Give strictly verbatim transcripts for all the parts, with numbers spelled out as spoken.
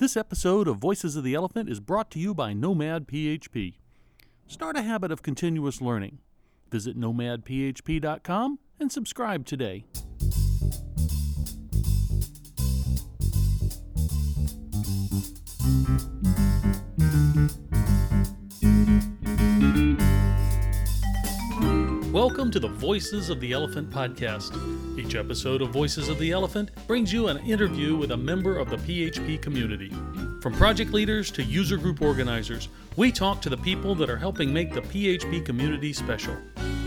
This episode of Voices of the Elephant is brought to you by Nomad P H P. Start a habit of continuous learning. Visit nomad p h p dot com and subscribe today. Welcome to the Voices of the Elephant podcast. Each episode of Voices of the Elephant brings you an interview with a member of the P H P community. From project leaders to user group organizers, we talk to the people that are helping make the P H P community special.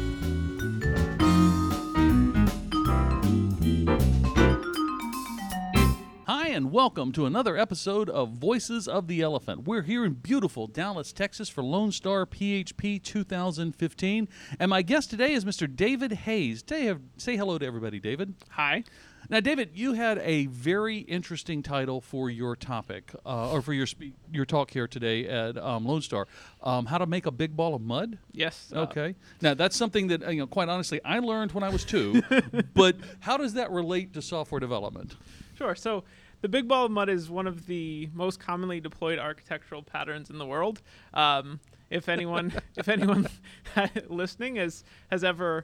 Hi, and welcome to another episode of Voices of the Elephant. We're here in beautiful Dallas, Texas for Lone Star P H P two thousand fifteen, and my guest today is Mister David Hayes. Dave, say hello to everybody, David. Hi. Now, David, you had a very interesting title for your topic, uh, or for your spe- your talk here today at um, Lone Star. Um, how to make a big ball of mud? Yes. Uh, Okay. Now, that's something that, you know, quite honestly, I learned when I was two, but how does that relate to software development? Sure. So the big ball of mud is one of the most commonly deployed architectural patterns in the world. Um, if anyone, if anyone listening has has ever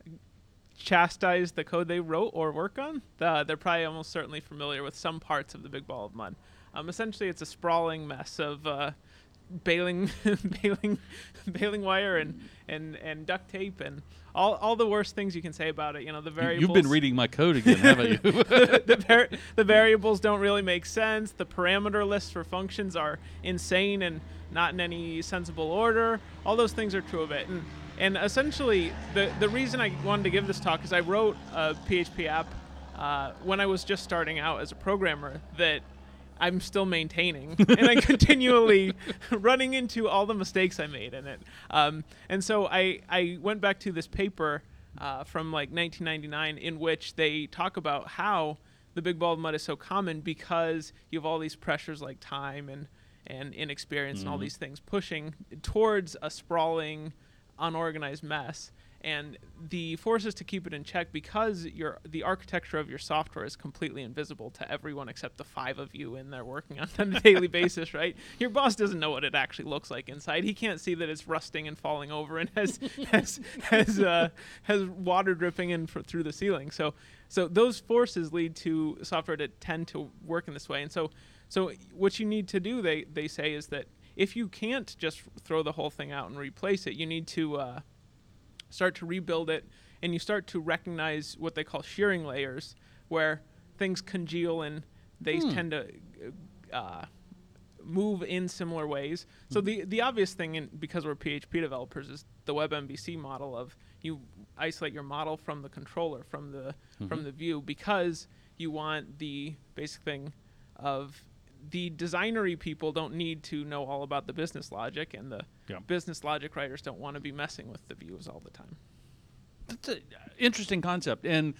chastised the code they wrote or work on, uh, they're probably almost certainly familiar with some parts of the big ball of mud. Um, essentially, it's a sprawling mess of uh, baling, baling, baling wire and, and, and duct tape and all all the worst things you can say about it. You know, the variables. You've been reading my code again, haven't you? the, the, var- the variables don't really make sense. The parameter lists for functions are insane and not in any sensible order. All those things are true of it. And and essentially, the the reason I wanted to give this talk is I wrote a P H P app uh, when I was just starting out as a programmer that I'm still maintaining, and I'm continually running into all the mistakes I made in it. Um, and so I, I went back to this paper uh, from like nineteen ninety-nine in which they talk about how the big ball of mud is so common because you have all these pressures like time and, and inexperience mm-hmm. and all these things pushing towards a sprawling, unorganized mess. And the forces to keep it in check, because your the architecture of your software is completely invisible to everyone except the five of you in there working on it on a daily basis, right? Your boss doesn't know what it actually looks like inside. He can't see that it's rusting and falling over and has has has uh, has water dripping in for, through the ceiling. So so those forces lead to software to tend to work in this way. And so so what you need to do, they they say, is that if you can't just throw the whole thing out and replace it, you need to uh, start to rebuild it, and you start to recognize what they call shearing layers, where things congeal and they hmm. tend to uh, move in similar ways. Mm-hmm. So the the obvious thing, in, because we're P H P developers, is the WebMVC model of you isolate your model from the controller, from the mm-hmm. from the view, because you want the basic thing of the designery people don't need to know all about the business logic, and the yeah. business logic writers don't want to be messing with the views all the time. That's an interesting concept. And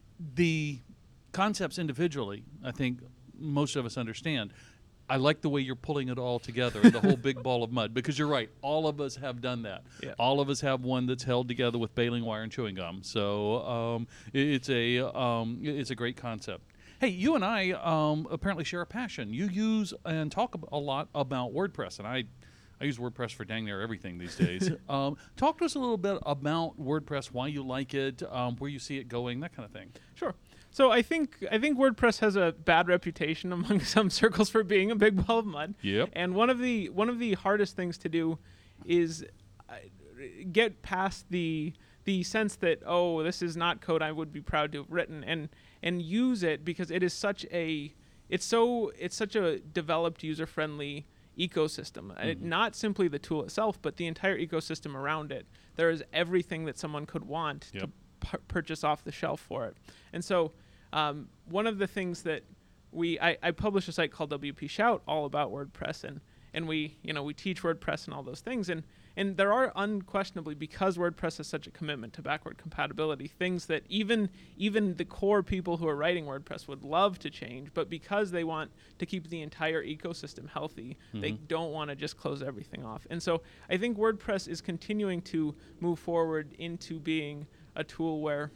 the concepts individually, I think most of us understand. I like the way you're pulling it all together in the whole big ball of mud, because you're right. All of us have done that. Yeah. All of us have one that's held together with baling wire and chewing gum. So um, it's a um, it's a great concept. Hey, you and I um, apparently share a passion. You use and talk a lot about WordPress, and I, I use WordPress for dang near everything these days. um, talk to us a little bit about WordPress, why you like it, um, where you see it going, that kind of thing. Sure. So I think I think WordPress has a bad reputation among some circles for being a big ball of mud. Yep. And one of the one of the hardest things to do is uh, get past the the sense that, oh, this is not code I would be proud to have written, and and use it because it is such a it's so it's such a developed, user-friendly ecosystem. Mm-hmm. It, not simply the tool itself, but the entire ecosystem around it. There is everything that someone could want yep. to pu- purchase off the shelf for it. And so um, one of the things that we I, I publish a site called W P Shout all about WordPress, and and we you know we teach WordPress and all those things, and And there are unquestionably, because WordPress has such a commitment to backward compatibility, things that even even the core people who are writing WordPress would love to change, but because they want to keep the entire ecosystem healthy, mm-hmm. they don't want to just close everything off. And so I think WordPress is continuing to move forward into being a tool where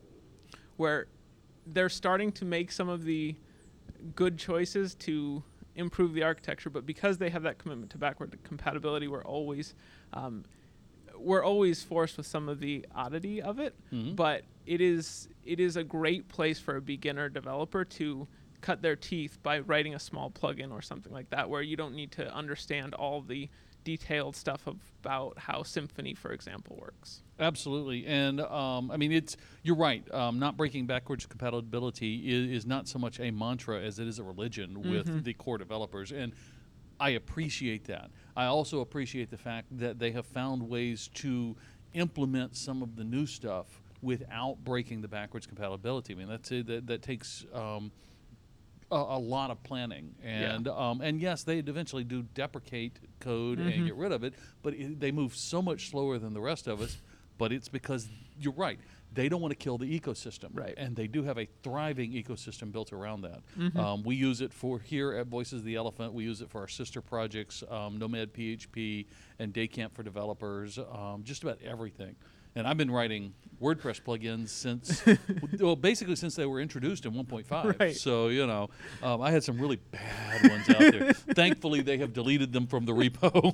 where they're starting to make some of the good choices to improve the architecture, but because they have that commitment to backward compatibility, we're always um, we're always forced with some of the oddity of it. Mhm. But it is it is a great place for a beginner developer to cut their teeth by writing a small plugin or something like that, where you don't need to understand all the detailed stuff about how Symfony, for example, works. Absolutely, and um, I mean, it's you're right. Um, not breaking backwards compatibility is, is not so much a mantra as it is a religion with Mhm. the core developers, and I appreciate that. I also appreciate the fact that they have found ways to implement some of the new stuff without breaking the backwards compatibility. I mean, that's it, that that takes. Um, A, a lot of planning, and Yeah. um, and yes, they eventually do deprecate code Mhm. and get rid of it, but it, they move so much slower than the rest of us. But it's because you're right; they don't want to kill the ecosystem, Right. And they do have a thriving ecosystem built around that. Mhm. Um, we use it for here at Voices of the Elephant. We use it for our sister projects, um, Nomad P H P and Daycamp for developers, um, just about everything. And I've been writing WordPress plugins since, well, basically since they were introduced in one point five. Right. So, you know, um, I had some really bad ones out there. Thankfully, they have deleted them from the repo.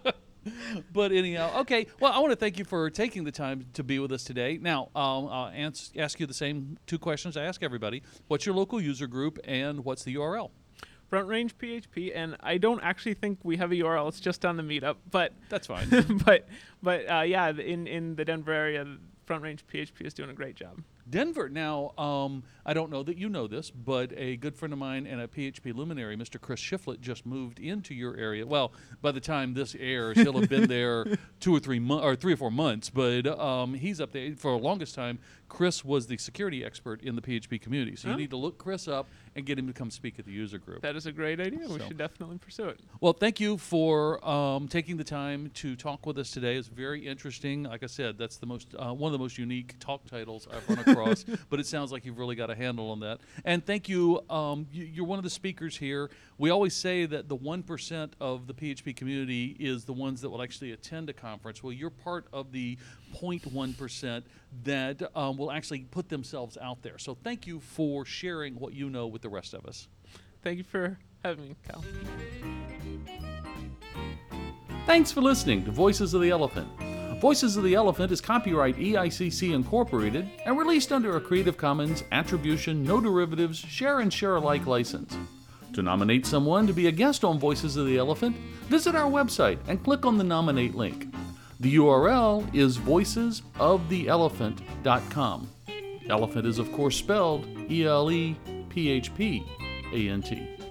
But anyhow, okay. Well, I want to thank you for taking the time to be with us today. Now, um, I'll ans- ask you the same two questions I ask everybody. What's your local user group, and what's the U R L? Front Range P H P, and I don't actually think we have a U R L. It's just on the meetup, but That's fine. but but uh, yeah, in in the Denver area, Front Range P H P is doing a great job. Denver. Now, um, I don't know that you know this, but a good friend of mine and a P H P luminary, Mister Chris Shiflett, just moved into your area. Well, by the time this airs, he'll have been there two or three mo- or three or four months. But um, he's up there for the longest time. Chris was the security expert in the P H P community, so you Oh. need to look Chris up and get him to come speak at the user group. That is a great idea. We So. should definitely pursue it. Well, thank you for um, taking the time to talk with us today. It's very interesting. Like I said, that's the most uh, one of the most unique talk titles I've run across. But it sounds like you've really got a handle on that. And thank you. Um, you you're one of the speakers here. We always say that the one percent of the P H P community is the ones that will actually attend a conference. Well, you're part of the zero point one percent that um, will actually put themselves out there. So thank you for sharing what you know with the rest of us. Thank you for having me, Cal. Thanks for listening to Voices of the Elephant. Voices of the Elephant is copyright E I C C Incorporated and released under a Creative Commons Attribution, No Derivatives, Share and Share Alike license. To nominate someone to be a guest on Voices of the Elephant, visit our website and click on the Nominate link. The U R L is voices of the elephant dot com. Elephant is, of course, spelled E L E P H P A N T.